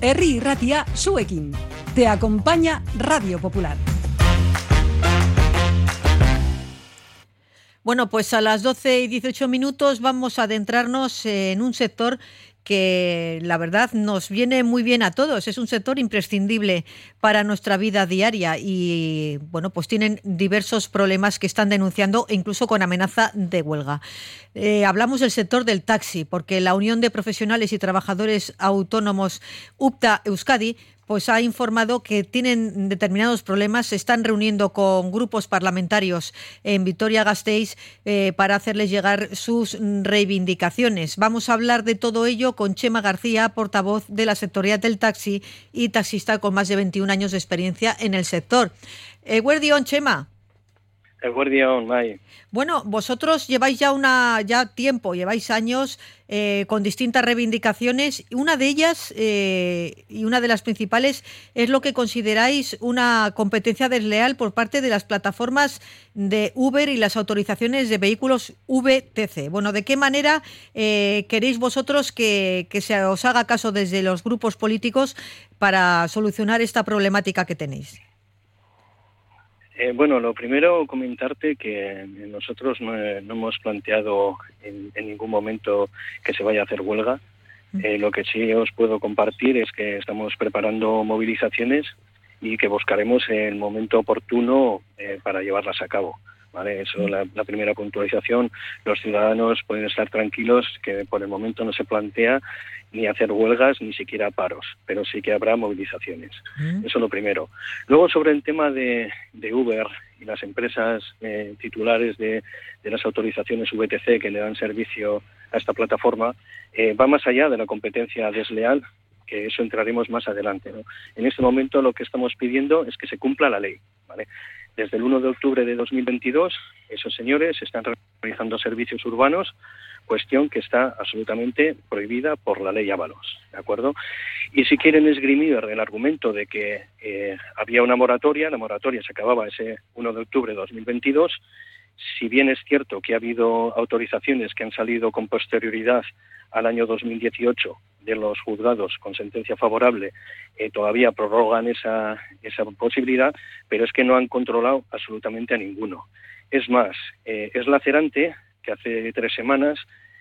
Herri Irratia zuekin. Te acompaña Radio Popular. Bueno, pues a las 12:18 vamos a adentrarnos en un sector que la verdad nos viene muy bien a todos. Es un sector imprescindible para nuestra vida diaria y bueno, pues tienen diversos problemas que están denunciando e incluso con amenaza de huelga. Hablamos del sector del taxi, porque la Unión de Profesionales y Trabajadores Autónomos UPTA Euskadi pues ha informado que tienen determinados problemas. Se están reuniendo con grupos parlamentarios en Vitoria-Gasteiz para hacerles llegar sus reivindicaciones. Vamos a hablar de todo ello con Chema García, portavoz de la sectorial del taxi y taxista con más de 21 años de experiencia en el sector. Eguerdión, Chema. Eguerdión, Mai. Bueno, vosotros lleváis ya tiempo, lleváis años con distintas reivindicaciones. Una de ellas y una de las principales es lo que consideráis una competencia desleal por parte de las plataformas de Uber y las autorizaciones de vehículos VTC. Bueno, ¿de qué manera queréis vosotros que se os haga caso desde los grupos políticos para solucionar esta problemática que tenéis? Bueno, lo primero, comentarte que nosotros no hemos planteado en ningún momento que se vaya a hacer huelga. Lo que sí os puedo compartir es que estamos preparando movilizaciones y que buscaremos el momento oportuno para llevarlas a cabo. ¿Vale? Eso, la primera puntualización. Los ciudadanos pueden estar tranquilos que por el momento no se plantea ni hacer huelgas ni siquiera paros, pero sí que habrá movilizaciones. Eso es lo primero. Luego, sobre el tema de Uber y las empresas titulares de las autorizaciones VTC que le dan servicio a esta plataforma, va más allá de la competencia desleal, que eso entraremos más adelante, ¿no? En este momento lo que estamos pidiendo es que se cumpla la ley, ¿vale? Desde el 1 de octubre de 2022, esos señores están realizando servicios urbanos, cuestión que está absolutamente prohibida por la ley Ábalos, ¿de acuerdo? Y si quieren esgrimir el argumento de que había una moratoria, la moratoria se acababa ese 1 de octubre de 2022, si bien es cierto que ha habido autorizaciones que han salido con posterioridad al año 2018 de los juzgados con sentencia favorable, todavía prorrogan esa posibilidad, pero es que no han controlado absolutamente a ninguno. Es más, es lacerante que hace 3 semanas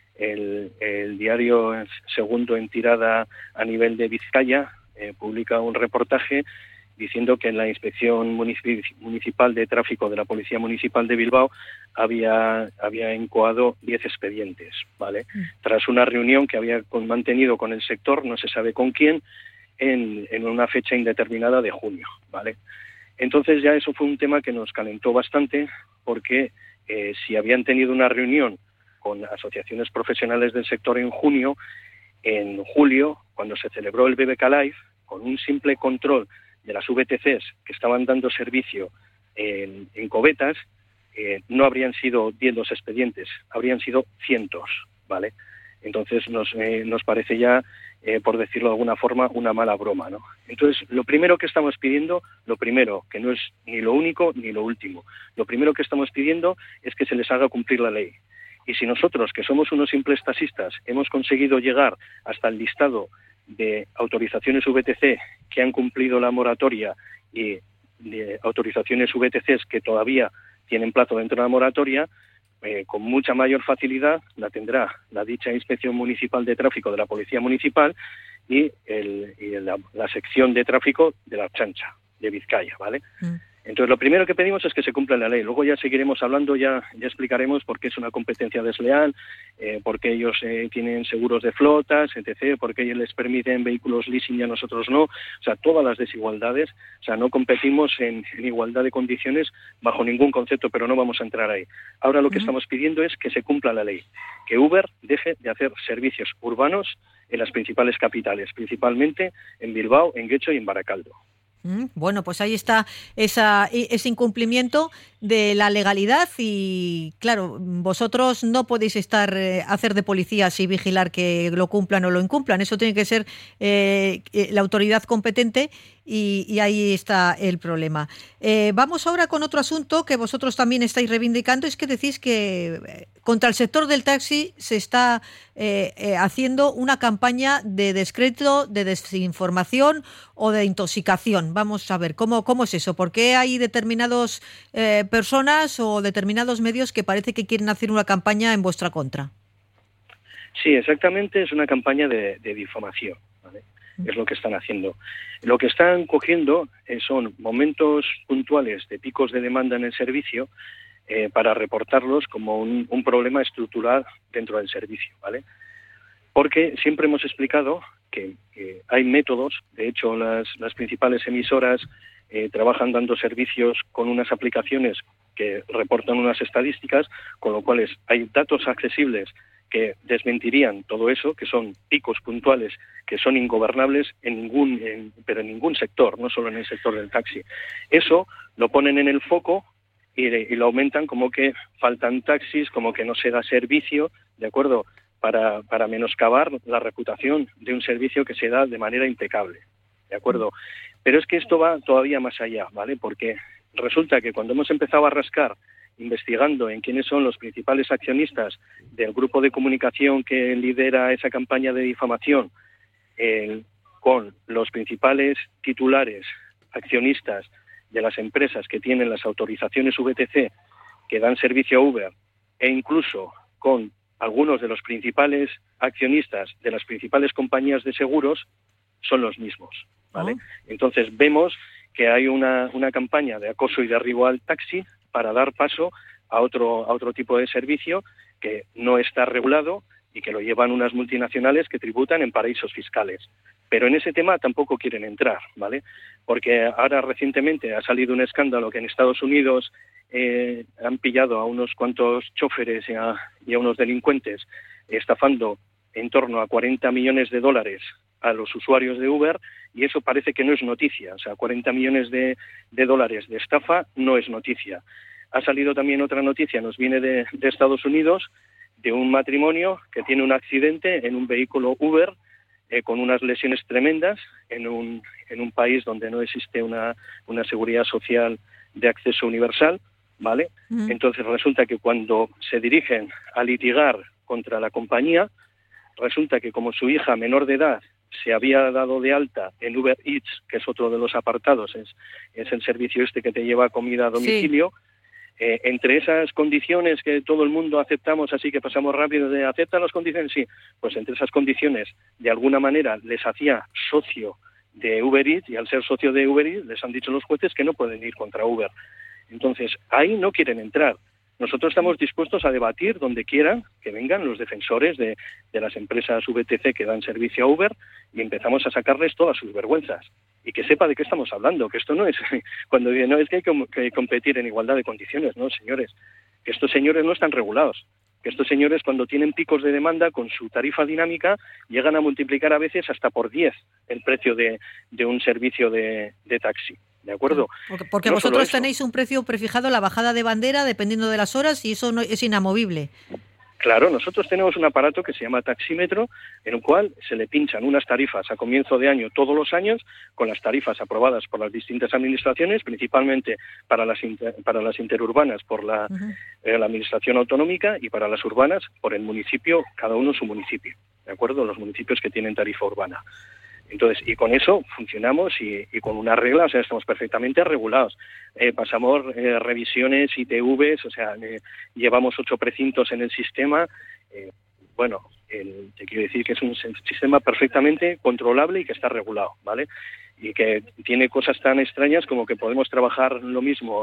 el diario Segundo en tirada a nivel de Vizcaya publica un reportaje diciendo que en la Inspección Municipal de Tráfico de la Policía Municipal de Bilbao había incoado 10 expedientes, ¿vale? Tras una reunión que había mantenido con el sector, no se sabe con quién, en una fecha indeterminada de junio, ¿vale? Entonces ya eso fue un tema que nos calentó bastante, porque si habían tenido una reunión con asociaciones profesionales del sector en junio, en julio, cuando se celebró el BBK Live, con un simple control de las VTCs que estaban dando servicio en Covetas, no habrían sido 10 los expedientes, habrían sido cientos, ¿vale? Entonces nos parece ya, por decirlo de alguna forma, una mala broma, ¿no? Entonces, lo primero que estamos pidiendo, que no es ni lo único ni lo último, lo primero que estamos pidiendo es que se les haga cumplir la ley. Y si nosotros, que somos unos simples taxistas, hemos conseguido llegar hasta el listado de autorizaciones VTC que han cumplido la moratoria y de autorizaciones VTCs que todavía tienen plazo dentro de la moratoria, con mucha mayor facilidad la tendrá la dicha Inspección Municipal de Tráfico de la Policía Municipal y la sección de tráfico de la Ertzaintza de Vizcaya, ¿vale? Entonces, lo primero que pedimos es que se cumpla la ley. Luego ya seguiremos hablando, ya explicaremos por qué es una competencia desleal, por qué ellos tienen seguros de flotas, etc., por qué ellos les permiten vehículos leasing y a nosotros no. O sea, todas las desigualdades. O sea, no competimos en igualdad de condiciones bajo ningún concepto, pero no vamos a entrar ahí. Ahora lo que estamos pidiendo es que se cumpla la ley, que Uber deje de hacer servicios urbanos en las principales capitales, principalmente en Bilbao, en Getxo y en Barakaldo. Bueno, pues ahí está ese incumplimiento de la legalidad y, claro, vosotros no podéis hacer de policías y vigilar que lo cumplan o lo incumplan. Eso tiene que ser la autoridad competente y ahí está el problema. Vamos ahora con otro asunto que vosotros también estáis reivindicando, es que decís que contra el sector del taxi se está haciendo una campaña de descrédito, de desinformación o de intoxicación. Vamos a ver, ¿cómo es eso? ¿Por qué hay determinadas personas o determinados medios que parece que quieren hacer una campaña en vuestra contra? Sí, exactamente, es una campaña de difamación, ¿vale? Es lo que están haciendo. Lo que están cogiendo son momentos puntuales de picos de demanda en el servicio para reportarlos como un problema estructural dentro del servicio, ¿vale? Porque siempre hemos explicado que hay métodos, de hecho las principales emisoras trabajan dando servicios con unas aplicaciones que reportan unas estadísticas, con lo cual hay datos accesibles que desmentirían todo eso, que son picos puntuales, que son ingobernables pero en ningún sector, no solo en el sector del taxi. Eso lo ponen en el foco y lo aumentan como que faltan taxis, como que no se da servicio, ¿de acuerdo?, para menoscabar la reputación de un servicio que se da de manera impecable, ¿de acuerdo? Pero es que esto va todavía más allá, ¿vale? Porque resulta que cuando hemos empezado a rascar investigando en quiénes son los principales accionistas del grupo de comunicación que lidera esa campaña de difamación, con los principales titulares accionistas de las empresas que tienen las autorizaciones VTC que dan servicio a Uber, e incluso con algunos de los principales accionistas de las principales compañías de seguros, son los mismos, ¿vale? Entonces vemos que hay una campaña de acoso y derribo al taxi para dar paso a otro tipo de servicio que no está regulado y que lo llevan unas multinacionales que tributan en paraísos fiscales. Pero en ese tema tampoco quieren entrar, ¿vale? Porque ahora recientemente ha salido un escándalo que en Estados Unidos han pillado a unos cuantos choferes y a unos delincuentes estafando en torno a $40 millones a los usuarios de Uber, y eso parece que no es noticia. O sea, $40 millones de estafa no es noticia. Ha salido también otra noticia, nos viene de Estados Unidos, de un matrimonio que tiene un accidente en un vehículo Uber con unas lesiones tremendas en un país donde no existe una seguridad social de acceso universal, ¿vale? Entonces resulta que cuando se dirigen a litigar contra la compañía, resulta que como su hija menor de edad se había dado de alta en Uber Eats, que es otro de los apartados, es el servicio que te lleva comida a domicilio, sí. Entre esas condiciones que todo el mundo aceptamos, así que pasamos rápido de ¿aceptan las condiciones? Sí, pues entre esas condiciones, de alguna manera, les hacía socio de Uber Eats, y al ser socio de Uber Eats, les han dicho los jueces que no pueden ir contra Uber. Entonces, ahí no quieren entrar. Nosotros estamos dispuestos a debatir donde quieran, que vengan los defensores de las empresas VTC que dan servicio a Uber, y empezamos a sacarles todas sus vergüenzas. Y que sepa de qué estamos hablando, que esto no es cuando dicen, no, es que hay que competir en igualdad de condiciones, no, señores, que estos señores no están regulados, que estos señores cuando tienen picos de demanda con su tarifa dinámica llegan a multiplicar a veces hasta por 10 el precio de un servicio de taxi, ¿de acuerdo? Porque no vosotros tenéis un precio prefijado, la bajada de bandera, dependiendo de las horas, y eso no es inamovible. Claro, nosotros tenemos un aparato que se llama taxímetro, en el cual se le pinchan unas tarifas a comienzo de año todos los años, con las tarifas aprobadas por las distintas administraciones, principalmente para las interurbanas por la administración autonómica, y para las urbanas por el municipio, cada uno su municipio, ¿de acuerdo? Los municipios que tienen tarifa urbana. Entonces, y con eso funcionamos y con una regla, o sea, estamos perfectamente regulados. Pasamos revisiones, ITVs, o sea, llevamos 8 precintos en el sistema. Bueno, te quiero decir que es un sistema perfectamente controlable y que está regulado, ¿vale? Y que tiene cosas tan extrañas como que podemos trabajar lo mismo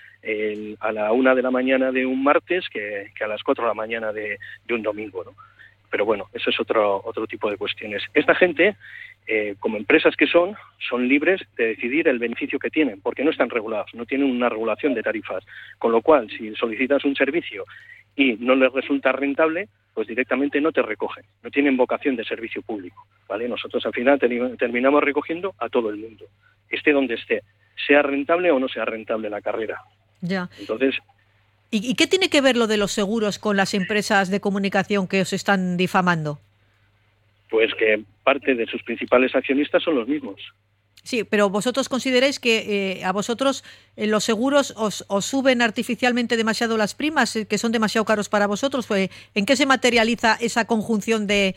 a la 1 de la mañana de un martes que a las 4 de la mañana de un domingo, ¿no? Pero bueno, eso es otro tipo de cuestiones. Esta gente, como empresas que son libres de decidir el beneficio que tienen, porque no están regulados, no tienen una regulación de tarifas. Con lo cual, si solicitas un servicio y no les resulta rentable, pues directamente no te recogen. No tienen vocación de servicio público, ¿vale? Nosotros al final terminamos recogiendo a todo el mundo, esté donde esté, sea rentable o no sea rentable la carrera. Ya. Entonces, ¿Y qué tiene que ver lo de los seguros con las empresas de comunicación que os están difamando? Pues que parte de sus principales accionistas son los mismos. Sí, pero vosotros consideráis que a vosotros los seguros os suben artificialmente demasiado las primas, que son demasiado caros para vosotros. ¿En qué se materializa esa conjunción de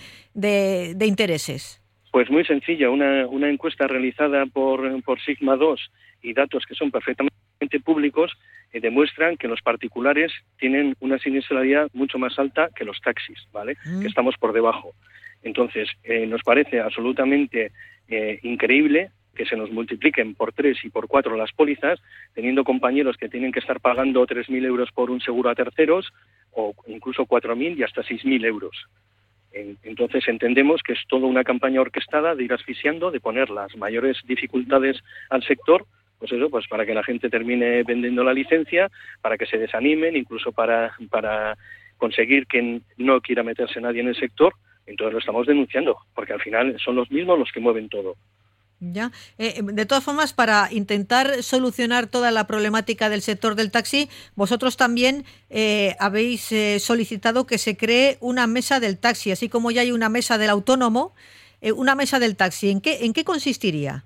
intereses? Pues muy sencilla, una encuesta realizada por Sigma 2 y datos que son perfectamente públicos demuestran que los particulares tienen una siniestralidad mucho más alta que los taxis, ¿vale? Que estamos por debajo. Entonces, nos parece absolutamente increíble que se nos multipliquen por 3 y por 4 las pólizas, teniendo compañeros que tienen que estar pagando 3.000 euros por un seguro a terceros, o incluso 4.000 y hasta 6.000 euros. Entonces entendemos que es toda una campaña orquestada de ir asfixiando, de poner las mayores dificultades al sector, pues eso, pues para que la gente termine vendiendo la licencia, para que se desanimen, incluso para conseguir que no quiera meterse nadie en el sector. Entonces lo estamos denunciando, porque al final son los mismos los que mueven todo. Ya. De todas formas, para intentar solucionar toda la problemática del sector del taxi, vosotros también habéis solicitado que se cree una mesa del taxi, así como ya hay una mesa del autónomo, una mesa del taxi. ¿En qué consistiría?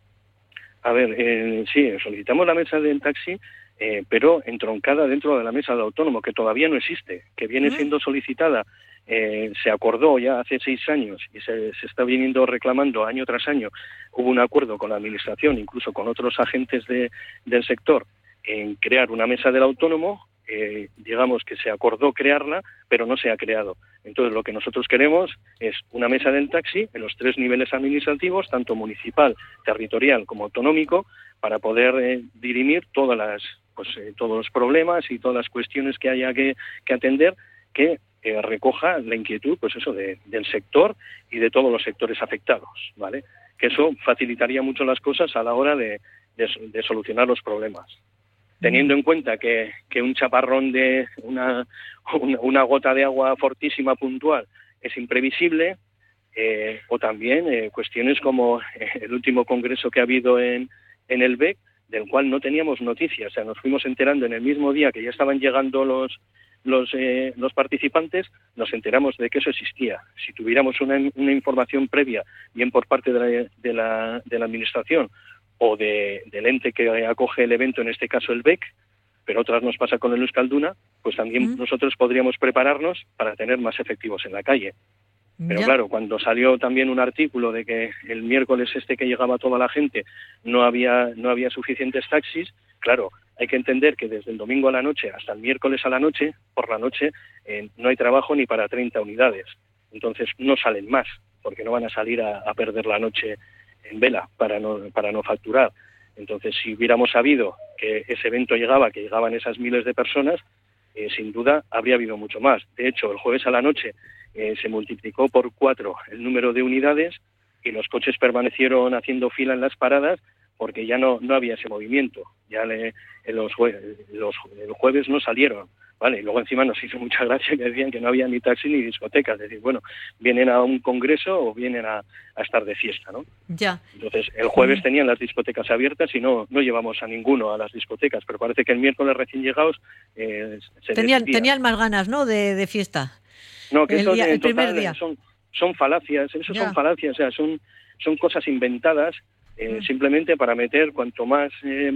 A ver, sí, solicitamos la mesa del taxi, pero entroncada dentro de la mesa del autónomo, que todavía no existe, que viene siendo solicitada. Se acordó ya hace 6 años y se está viniendo reclamando año tras año. Hubo un acuerdo con la Administración, incluso con otros agentes del sector, en crear una mesa del autónomo. Digamos que se acordó crearla, pero no se ha creado. Entonces lo que nosotros queremos es una mesa del taxi en los 3 niveles administrativos, tanto municipal, territorial como autonómico, para poder dirimir todos los problemas y todas las cuestiones que haya que atender, que recoja la inquietud, pues eso, del sector y de todos los sectores afectados, ¿vale? Que eso facilitaría mucho las cosas a la hora de solucionar los problemas. Teniendo en cuenta que un chaparrón de una gota de agua fortísima puntual es imprevisible, o también cuestiones como el último congreso que ha habido en el BEC, del cual no teníamos noticias. O sea, nos fuimos enterando en el mismo día que ya estaban llegando los participantes, nos enteramos de que eso existía. Si tuviéramos una información previa, bien por parte de la Administración o del ente que acoge el evento, en este caso el BEC, pero otras nos pasa con el Euskalduna, pues también nosotros podríamos prepararnos para tener más efectivos en la calle. Pero claro, cuando salió también un artículo de que el miércoles que llegaba toda la gente no había suficientes taxis, claro, hay que entender que desde el domingo a la noche hasta el miércoles a la noche, por la noche, no hay trabajo ni para 30 unidades. Entonces no salen más, porque no van a salir a perder la noche en vela para no facturar. Entonces, si hubiéramos sabido que ese evento llegaba, que llegaban esas miles de personas, sin duda habría habido mucho más. De hecho, el jueves a la noche se multiplicó por 4 el número de unidades y los coches permanecieron haciendo fila en las paradas porque ya no había ese movimiento. Ya el jueves no salieron, ¿vale? Y luego encima nos hizo mucha gracia que decían que no había ni taxi ni discotecas. Es decir, bueno, vienen a un congreso o vienen a estar de fiesta, ¿no? Ya. Entonces, el jueves tenían las discotecas abiertas y no llevamos a ninguno a las discotecas, pero parece que el miércoles recién llegados tenían más ganas, ¿no?, de fiesta. No, que el primer día. Son falacias, son falacias, o sea, son cosas inventadas simplemente para meter cuanto más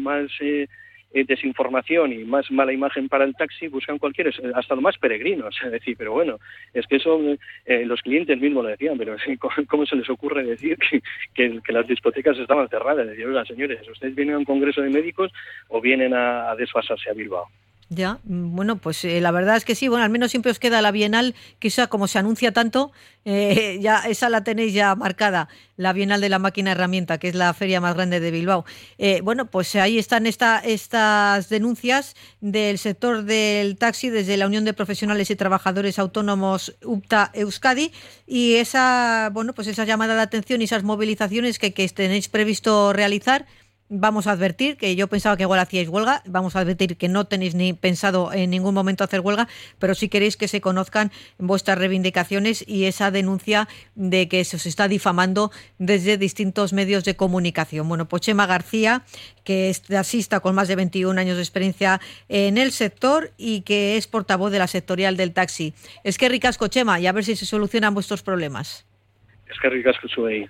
desinformación y más mala imagen para el taxi, buscan hasta lo más peregrinos, es decir, pero bueno, es que eso los clientes mismos lo decían, pero ¿cómo se les ocurre decir que las discotecas estaban cerradas? Decir, oiga, señores, ¿ustedes vienen a un congreso de médicos o vienen a desfasarse a Bilbao? Ya, bueno, pues la verdad es que sí, bueno, al menos siempre os queda la Bienal, que esa, como se anuncia tanto, ya esa la tenéis ya marcada, la Bienal de la Máquina Herramienta, que es la feria más grande de Bilbao. Bueno, pues ahí están estas denuncias del sector del taxi desde la Unión de Profesionales y Trabajadores Autónomos UPTA Euskadi, y esa llamada de atención y esas movilizaciones que tenéis previsto realizar. Vamos a advertir, que yo pensaba que igual hacíais huelga, vamos a advertir que no tenéis ni pensado en ningún momento hacer huelga, pero sí queréis que se conozcan vuestras reivindicaciones y esa denuncia de que se os está difamando desde distintos medios de comunicación. Bueno, pues Chema García, que es taxista con más de 21 años de experiencia en el sector y que es portavoz de la sectorial del taxi. Es que ricasco, Chema, y a ver si se solucionan vuestros problemas. Es que ricasco, Zuei.